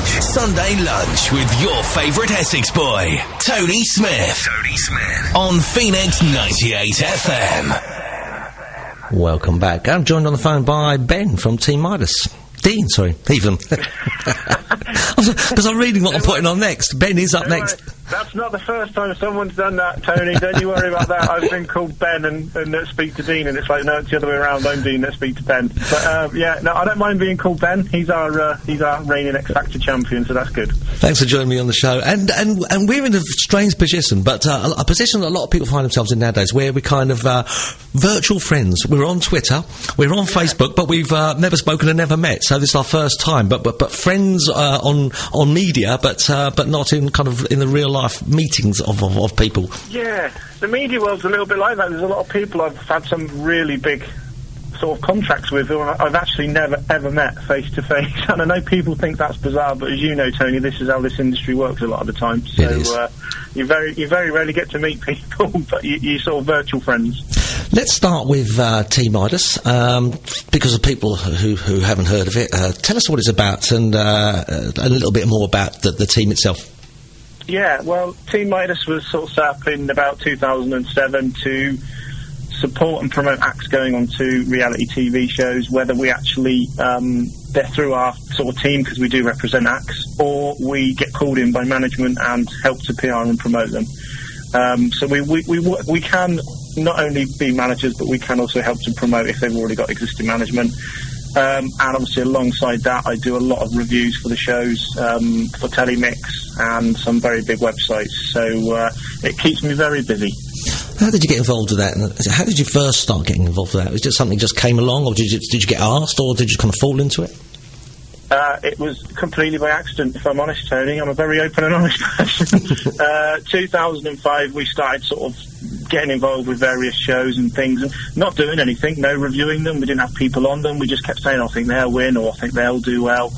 Sunday lunch with your favourite Essex boy, Tony Smith. On Phoenix 98 FM. Welcome back. I'm joined on the phone by Ben from Team Midas. Dean, sorry, even. Because I'm reading what I'm putting on next. Ben is up next. That's not the first time someone's done that, Tony. Don't you worry about that. I've been called Ben and speak to Dean, and it's like, no, it's the other way around. I'm Dean, let's speak to Ben. But, yeah, no, I don't mind being called Ben. He's our reigning X Factor champion, so that's good. Thanks for joining me on the show. And we're in a strange position, but a position that a lot of people find themselves in nowadays, where we're kind of virtual friends. We're on Twitter, we're on Facebook, but we've never spoken and never met. So this is our first time, but friends on media, but not in kind of in the real life meetings of people. Yeah, the media world's a little bit like that. There's a lot of people I've had some really big sort of contracts with who I've actually never ever met face to face. And I know people think that's bizarre, but as you know, Tony, this is how this industry works a lot of the time. So you very rarely get to meet people, but you're sort of virtual friends. Let's start with Team Midas, because of people who haven't heard of it. Tell us what it's about and a little bit more about the team itself. Yeah, well, Team Midas was sort of set up in about 2007 to support and promote acts going on to reality TV shows, whether we actually, they're through our sort of team because we do represent acts, or we get called in by management and help to PR and promote them. So we can not only be managers, but we can also help to promote if they've already got existing management. And obviously alongside that, I do a lot of reviews for the shows, for Telemix and some very big websites. So it keeps me very busy. How did you get involved with that? How did you first start getting involved with that? Was it something just came along, or did you get asked, or did you kind of fall into it? It was completely by accident, if I'm honest, Tony. I'm a very open and honest person. 2005, we started sort of getting involved with various shows and things, and not doing anything, no reviewing them. We didn't have people on them. We just kept saying, I think they'll win, or I think they'll do well.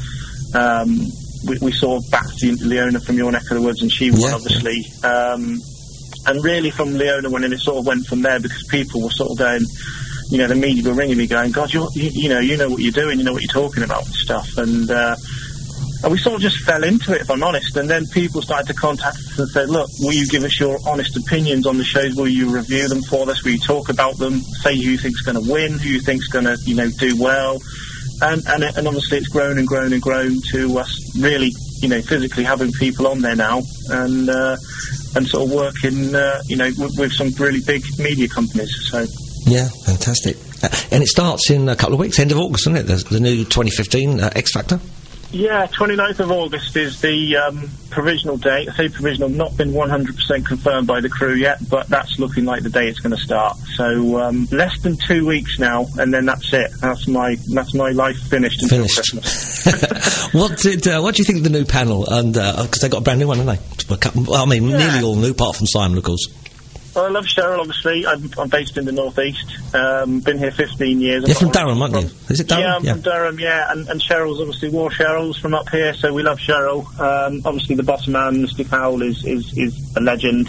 We sort of backed Leona from your neck of the woods, and she won, obviously. Yeah. And really from Leona winning, it sort of went from there, because people were sort of going, you know, the media were ringing me going, God, you know what you're doing, you know what you're talking about and stuff. And we sort of just fell into it, if I'm honest. And then people started to contact us and said, look, will you give us your honest opinions on the shows? Will you review them for us? Will you talk about them? Say who you think's going to win, who you think's going to, you know, do well. And obviously it's grown and grown and grown to us really, you know, physically having people on there now, and sort of working, you know, with some really big media companies. So. Yeah, fantastic. And it starts in a couple of weeks, end of August, isn't it? The new 2015 X Factor? Yeah, 29th of August is the provisional date. I say provisional, not been 100% confirmed by the crew yet, but that's looking like the day it's going to start. So less than 2 weeks now, and then that's it. That's my life finished until Christmas. What do you think of the new panel? And because they got a brand new one, haven't they? Nearly all new, apart from Simon, of course. Well, I love Cheryl, obviously. I'm based in the northeast. Been here 15 years. You're from Durham, aren't you? Is it Durham? Yeah, I'm from Durham, yeah. And Cheryl's obviously War Cheryl's from up here, so we love Cheryl. Obviously, the boss man, Mr. Powell, is a legend.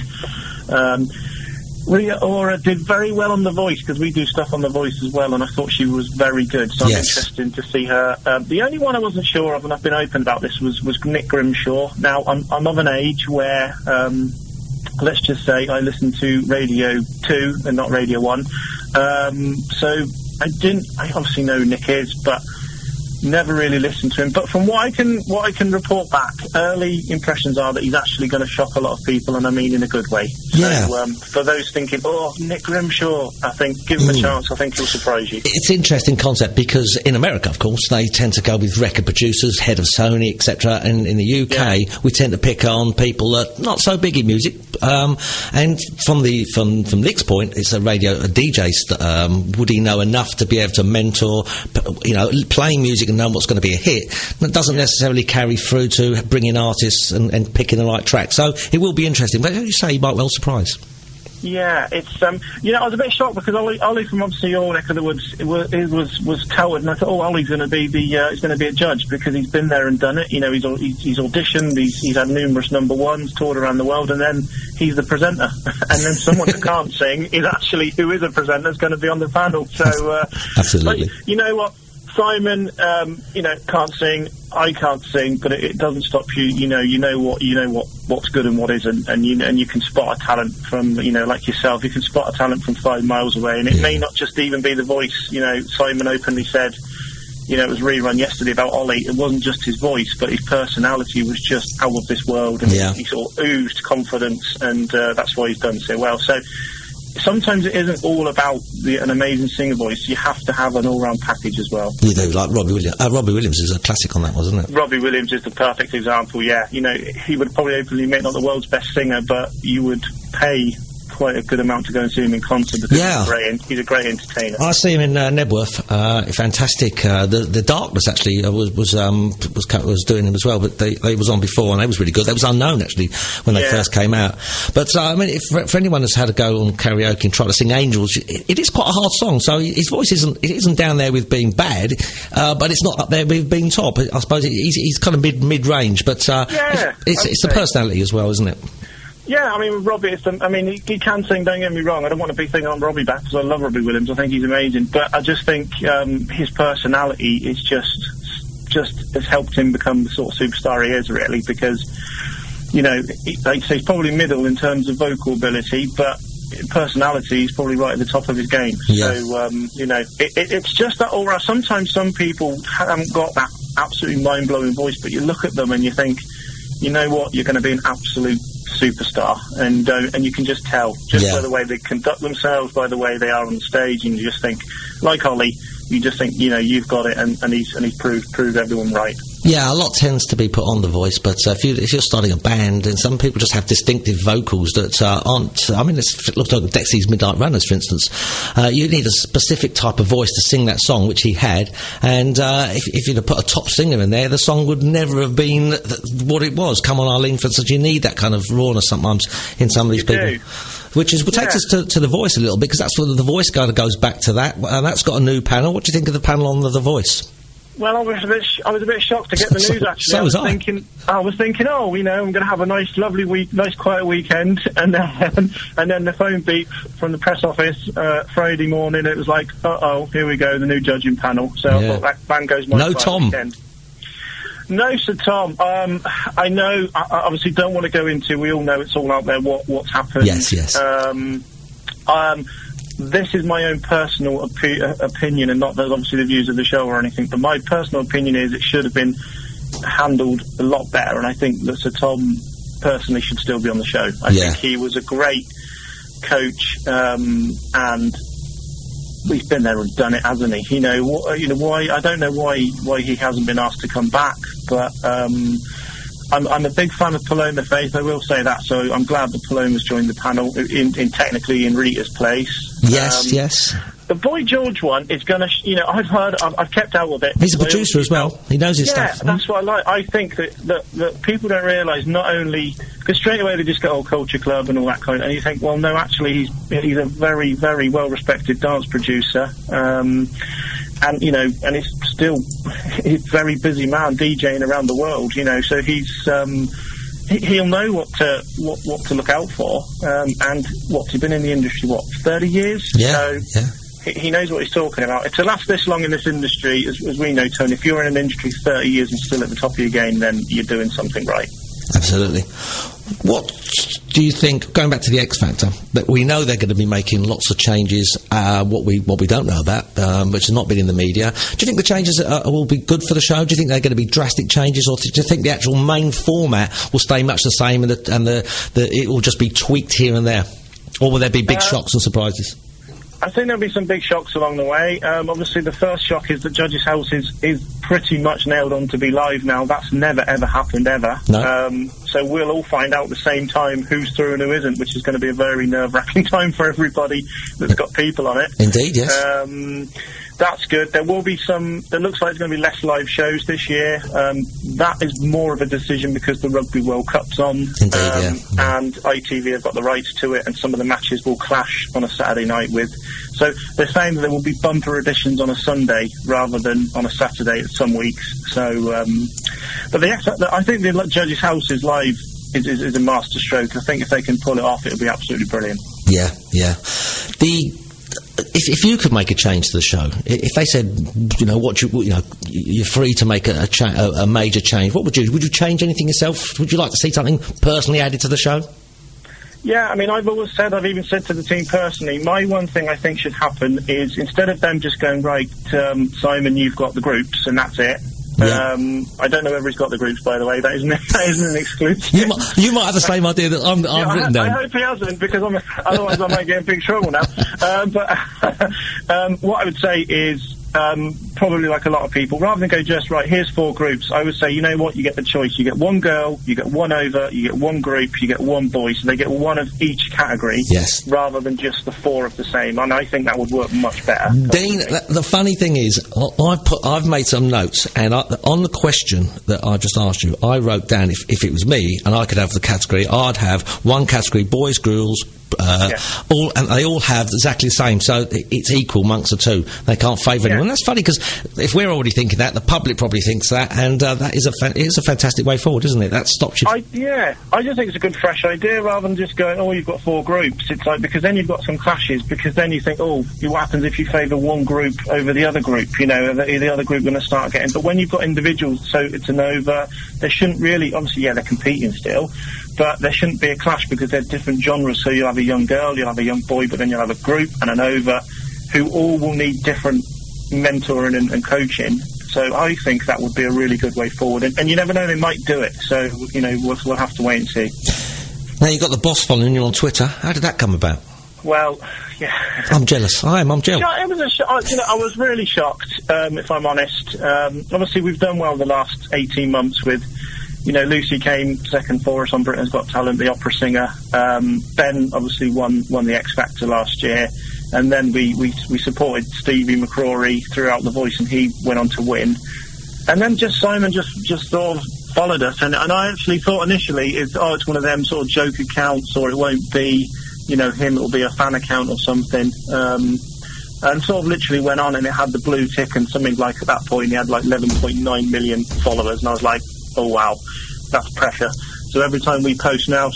Rhea Ora did very well on The Voice, because we do stuff on The Voice as well, and I thought she was very good, so I'm interested to see her. The only one I wasn't sure of, and I've been open about this, was Nick Grimshaw. Now, I'm of an age where... let's just say I listened to Radio 2 and not Radio 1. So I obviously know who Nick is, but never really listened to him. But from what I can report back, early impressions are that he's actually going to shock a lot of people, and I mean in a good way. Yeah. So for those thinking, Nick Grimshaw, I think give him a chance. I think he'll surprise you. It's an interesting concept, because in America, of course, they tend to go with record producers, head of Sony, etc. And in the UK, we tend to pick on people that not so big in music. And from Nick's point, it's a DJ. Would he know enough to be able to mentor, you know, playing music and know what's going to be a hit? That doesn't necessarily carry through to bringing artists and picking the right track. So it will be interesting. But as you say, you might well surprise. Yeah, it's you know, I was a bit shocked, because Ollie from obviously your neck of the woods was touted, and I thought, Ollie's going to be he's going to be a judge, because he's been there and done it. You know, he's auditioned, he's had numerous number ones, toured around the world, and then he's the presenter. And then someone who can't sing who is a presenter is going to be on the panel. So absolutely. But you know what? Simon, can't sing. I can't sing, but it doesn't stop you. You know what's good and what isn't, and you can spot a talent from, like yourself. You can spot a talent from 5 miles away, and it may not just even be the voice. Simon openly said, it was rerun yesterday about Ollie. It wasn't just his voice, but his personality was just out of this world, and he sort of oozed confidence, and that's why he's done so well. So sometimes it isn't all about an amazing singer voice. You have to have an all-round package as well. You do, like Robbie Williams. Robbie Williams is a classic on that, wasn't it? Robbie Williams is the perfect example, yeah. He would probably openly admit not the world's best singer, but you would pay quite a good amount to go and see him in concert because he's a great entertainer. I see him in Nebworth. Fantastic. The Darkness actually was doing him as well, but they was on before and they was really good. They was unknown actually when they first came out. But for anyone that's had a go on karaoke and try to sing Angels, it is quite a hard song. So his voice isn't down there with being bad, but it's not up there with being top. I suppose he's kind of mid range, but it's the personality as well, isn't it? Yeah, Robbie, he can sing, don't get me wrong. I don't want to be thinking on Robbie back because I love Robbie Williams. I think he's amazing. But I just think his personality is just has helped him become the sort of superstar he is, really, because, like you say, he's probably middle in terms of vocal ability, but personality is probably right at the top of his game. Yeah. So, it's just that all right. Sometimes some people haven't got that absolutely mind-blowing voice, but you look at them and you think, you know what, you're going to be an absolute superstar, and you can just tell by the way they conduct themselves, by the way they are on stage, and you just think, like Ollie, you just think, you've got it, and he's proved everyone right. Yeah, a lot tends to be put on the voice, but if you're starting a band, and some people just have distinctive vocals that aren't. It looks like Dexy's Midnight Runners, for instance. You need a specific type of voice to sing that song, which he had, and if you'd have put a top singer in there, the song would never have been what it was. Come On Arlene, for instance, you need that kind of rawness sometimes in some of these people. Which takes us to The Voice a little bit, because that's what The Voice kind of goes back to that, and that's got a new panel. What do you think of the panel on The Voice? Well, I was a bit shocked to get the news, actually. So was I. I was thinking, I'm going to have a nice, lovely week, nice quiet weekend, and then the phone beep from the press office Friday morning. It was like, here we go, the new judging panel. So I thought that bang goes my quiet Tom. Weekend. No, Sir Tom. I know. I obviously don't want to go into. We all know it's all out there. What's happened? Yes. This is my own personal opinion, and not that obviously the views of the show or anything, but my personal opinion is it should have been handled a lot better, and I think that Sir Tom personally should still be on the show. I think he was a great coach, and he's been there and done it, hasn't he? Why? I don't know why he hasn't been asked to come back, but I'm a big fan of Paloma Faith, I will say that, so I'm glad that Paloma's joined the panel, technically in Rita's place. Yes. The Boy George one is going to, I've kept out of it. He's a producer as well. He knows his stuff. Yeah, that's what I like. I think that people don't realise, not only, because straight away they just go, Culture Club and all that kind of, and you think, well, no, actually, he's a very, very well-respected dance producer, and it's still a very busy man DJing around the world, so he'll know what to look out for, and he's been in the industry 30 years. He knows what he's talking about. To last this long in this industry, as we know, Tony, if you're in an industry 30 years and still at the top of your game, then you're doing something right. Absolutely. What do you think, going back to the X Factor, that we know they're going to be making lots of changes, what we don't know about, which has not been in the media. Do you think the changes will be good for the show? Do you think they're going to be drastic changes, or do you think the actual main format will stay much the same and it will just be tweaked here and there? Or will there be big shocks and surprises? I think there'll be some big shocks along the way. Obviously, the first shock is that Judges' House is pretty much nailed on to be live now. That's never, ever happened, ever. No. So we'll all find out at the same time who's through and who isn't, which is going to be a very nerve-wracking time for everybody that's got people on it. Indeed, yes. That's good. There will be there looks like there's going to be less live shows this year. That is more of a decision because the Rugby World Cup's on. Indeed, and ITV have got the rights to it, and some of the matches will clash on a Saturday night with. So they're saying that there will be bumper editions on a Sunday rather than on a Saturday at some weeks. So, I think the Judges' House is live is a masterstroke. I think if they can pull it off, it'll be absolutely brilliant. Yeah. if you could make a change to the show, if they said, you're free to make a major change, what would you change anything yourself? Would you like to see something personally added to the show? Yeah, I mean, I've even said to the team personally, my one thing I think should happen is, instead of them just going, right, Simon, you've got the groups, and that's it. Yeah. I don't know whether he's got the groups, by the way. That isn't an exclusive. You might have the same idea that I've written down. I hope he hasn't, because otherwise I might get in big trouble now. But what I would say is, probably like a lot of people, rather than go just, right, here's 4 groups, I would say, you know what, you get the choice. You get 1 girl, you get 1 over, you get 1 group, you get 1 boy, so they get 1 of each category, yes, rather than just the 4 of the same, and I think that would work much better. Dean, the funny thing is, I've made some notes, and on the question that I just asked you, I wrote down, if it was me, and I could have the category, I'd have 1 category, boys, girls, and they all have exactly the same, so it's equal amongst the 2. They can't favour anyone. That's funny, because if we're already thinking that, the public probably thinks that, and that is a fantastic way forward, isn't it? That stops you. I just think it's a good fresh idea, rather than just going, you've got 4 groups. It's like, because then you've got some clashes, because then you think, what happens if you favour one group over the other group? The other group going to start getting. But when you've got individuals, so it's an over, there shouldn't really, obviously, they're competing still, but there shouldn't be a clash, because they're different genres. So you'll have a young girl, you'll have a young boy, but then you'll have a group and an over, who all will need different mentoring and coaching. So I think that would be a really good way forward. And you never know, they might do it. So, we'll have to wait and see. Now, you've got the boss following you on Twitter. How did that come about? Well, yeah. I'm jealous. I'm jealous. It was I was really shocked, if I'm honest. Obviously, we've done well the last 18 months with, Lucy came second for us on Britain's Got Talent, the opera singer. Ben obviously won the X Factor last year. And then we supported Stevie McCrory throughout The Voice, and he went on to win. And then Simon just sort of followed us. And I actually thought initially, it's one of them sort of joke accounts, or it won't be, him, it'll be a fan account or something. And sort of literally went on, and it had the blue tick, and something like, at that point, he had like 11.9 million followers. And I was like, oh wow, that's pressure. So every time we post now,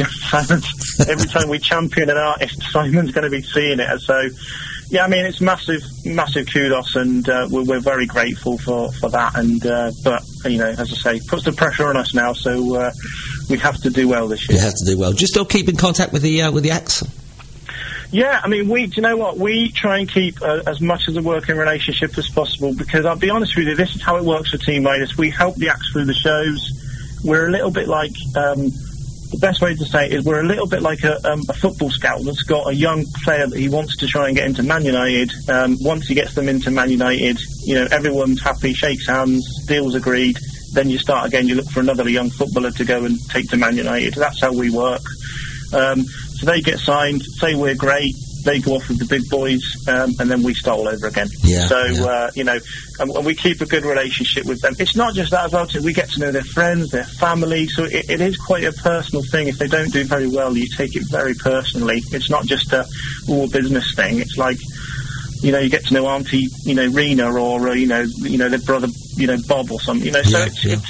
every time we champion an artist, Simon's going to be seeing it. So, yeah, I mean, it's massive kudos, and we're very grateful for that. And but as I say, puts the pressure on us now. So we have to do well this year. You have to do well. Do you still keep in contact with the acts? Yeah, I mean, do you know what? We try and keep as much as a working relationship as possible, because I'll be honest with you, this is how it works for Team Midas. We help the acts through the shows. We're a little bit like, the best way to say it is, we're a little bit like a football scout that's got a young player that he wants to try and get into Man United. Once he gets them into Man United, everyone's happy, shakes hands, deals agreed. Then you start again, you look for another young footballer to go and take to Man United. That's how we work. So they get signed, say we're great, they go off with the big boys, and then we start all over again. Yeah, so, and we keep a good relationship with them. It's not just that as well, we get to know their friends, their family, so it is quite a personal thing. If they don't do very well, you take it very personally. It's not just a business thing. It's like, you get to know Auntie, Rena, or, their brother, Bob or something, so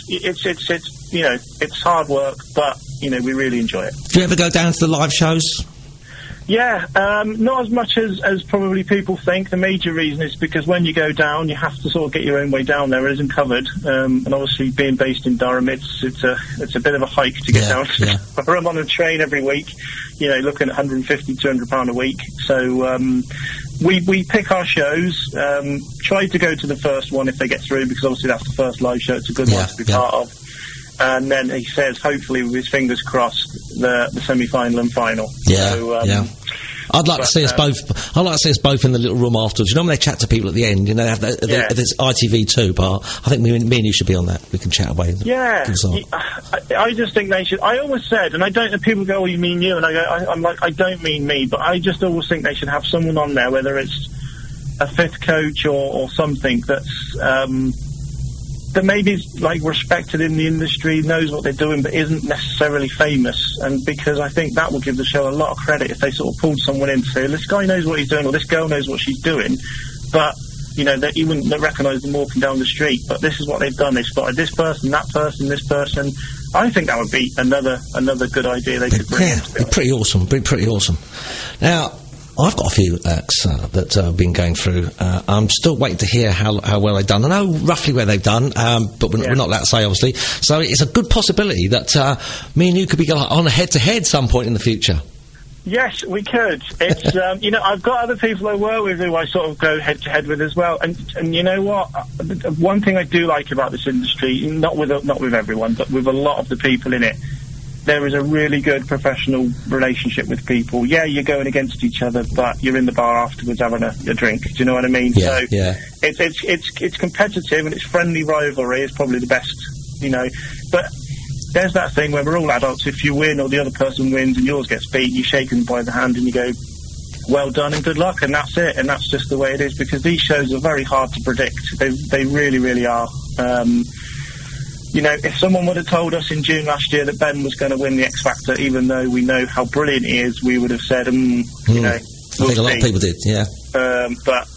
it's hard work, but, we really enjoy it. Do you ever go down to the live shows? Yeah, not as much as probably people think. The major reason is because when you go down, you have to sort of get your own way down there. It isn't covered, and obviously being based in Durham, it's a bit of a hike to get down. I'm on a train every week, looking at £150, £200 a week. So we pick our shows. Try to go to the first one if they get through, because obviously that's the first live show. It's a good one to be part of. And then he says, hopefully, with his fingers crossed, the semi-final and final. Yeah, so, I'd like to see us both. I'd like to see us both in the little room afterwards. When they chat to people at the end, they have this ITV2 part. I think me and you should be on that. We can chat away. Yeah, I just think they should. I always said, and I don't. People go, "Oh, you mean you?" And I go, I'm like, I don't mean me, but I just always think they should have someone on there, whether it's a fifth coach or something that's. That maybe is like respected in the industry, knows what they're doing, but isn't necessarily famous. And because I think that would give the show a lot of credit if they sort of pulled someone in to say, this guy knows what he's doing, or this girl knows what she's doing, but that you wouldn't recognise them walking down the street. But this is what they've done. They've spotted this person, that person, this person. I think that would be another good idea they could bring in. Be pretty awesome. Now, I've got a few acts that I've been going through. I'm still waiting to hear how well they've done. I know roughly where they've done, but we're not allowed to say, obviously. So it's a good possibility that me and you could be on a head-to-head some point in the future. Yes, we could. It's I've got other people I work with who I sort of go head-to-head with as well. And you know what? One thing I do like about this industry, not with everyone, but with a lot of the people in it, there is a really good professional relationship with people. Yeah, you're going against each other, but you're in the bar afterwards having a drink. Do you know what I mean? Yeah, so it's competitive and it's friendly rivalry is probably the best, But there's that thing where we're all adults. If you win or the other person wins and yours gets beat, you shake them by the hand and you go, well done and good luck, and that's it. And that's just the way it is, because these shows are very hard to predict. They really, really are. If someone would have told us in June last year that Ben was going to win the X Factor, even though we know how brilliant he is, we would have said, we'll I think a lot of people did, yeah. But,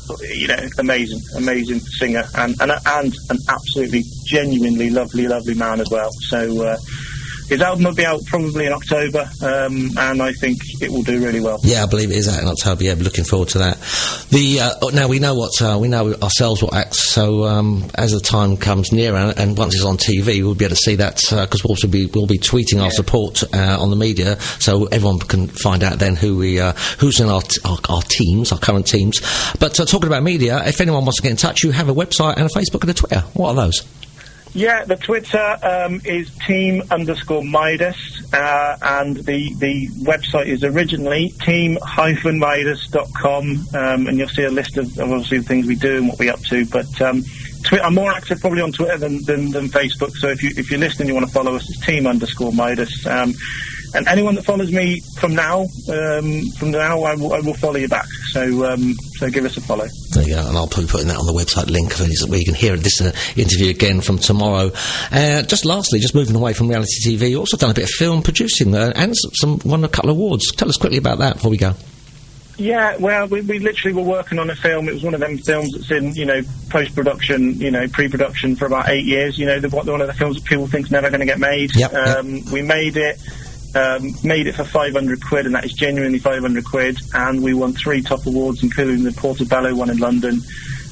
amazing singer and an absolutely, genuinely lovely man as well. So, his album will be out probably in October, and I think it will do really well. Yeah, I believe it is out in October. Yeah, we're looking forward to that. Now we know we know ourselves what acts. So as the time comes nearer, and once it's on TV, we'll be able to see that because we'll be tweeting our support on the media, so everyone can find out then who's in our teams, our current teams. But talking about media, if anyone wants to get in touch, you have a website and a Facebook and a Twitter. What are those? Yeah, the Twitter is team_Midas, and the website is originally team-midas.com, and you'll see a list of obviously the things we do and what we're up to. But I'm more active probably on Twitter than Facebook. So if you're listening, you want to follow us, it's team_Midas. And anyone that follows me from now, I will follow you back. So give us a follow. There you go, and I'll be putting that on the website link where you can hear this interview again from tomorrow. Just lastly, just moving away from reality TV, you also done a bit of film producing and won a couple of awards. Tell us quickly about that before we go. Yeah, well, we literally were working on a film. It was one of them films that's in, post-production, pre-production for about 8 years. One of the films that people think's never going to get made. Yep. We made it for 500 quid, and that is genuinely 500 quid, and we won 3 top awards, including the Portobello one in London,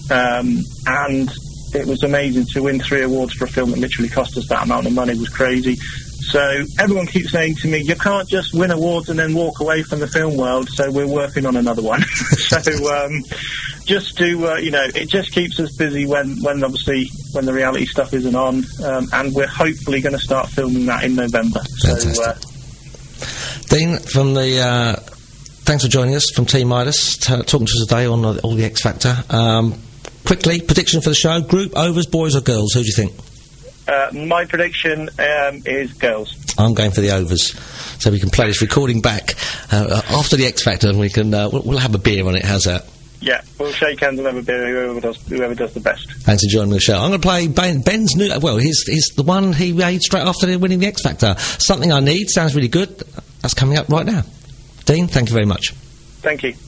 and it was amazing to win 3 awards for a film that literally cost us that amount of money. It was crazy. So everyone keeps saying to me, you can't just win awards and then walk away from the film world, so we're working on another one. So just to it just keeps us busy when the reality stuff isn't on, and we're hopefully going to start filming that in November. Fantastic. So Dean, thanks for joining us from Team Midas, talking to us today on all the X Factor. Quickly, prediction for the show: group, overs, boys or girls? Who do you think? My prediction is girls. I'm going for the overs, so we can play this recording back after the X Factor, and we can we'll have a beer on it. How's that? Yeah, we'll shake hands and have a beer. Whoever does the best. Thanks for joining the show. I'm going to play Ben's new. Well, he's the one he made straight after winning the X Factor. Something I Need sounds really good. That's coming up right now. Dean, thank you very much. Thank you.